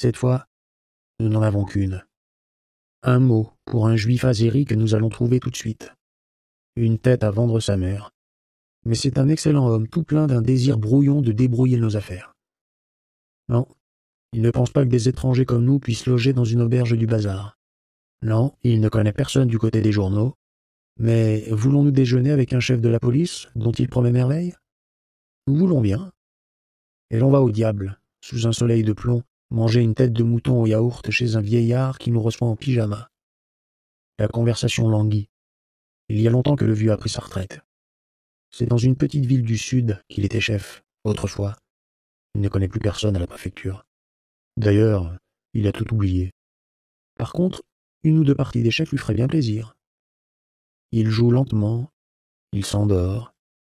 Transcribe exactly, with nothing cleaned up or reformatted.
Cette fois, nous n'en avons qu'une. Un mot pour un juif azéri que nous allons trouver tout de suite. Une tête à vendre sa mère. Mais c'est un excellent homme, tout plein d'un désir brouillon de débrouiller nos affaires. Non, il ne pense pas que des étrangers comme nous puissent loger dans une auberge du bazar. Non, il ne connaît personne du côté des journaux. Mais voulons-nous déjeuner avec un chef de la police, dont il promet merveille? Nous voulons bien. Et l'on va au diable, sous un soleil de plomb, manger une tête de mouton au yaourt chez un vieillard qui nous reçoit en pyjama. La conversation languit. Il y a longtemps que le vieux a pris sa retraite. C'est dans une petite ville du sud qu'il était chef, autrefois. Il ne connaît plus personne à la préfecture. D'ailleurs, il a tout oublié. Par contre, une ou deux parties d'échecs lui feraient bien plaisir. Il joue lentement, il s'endort,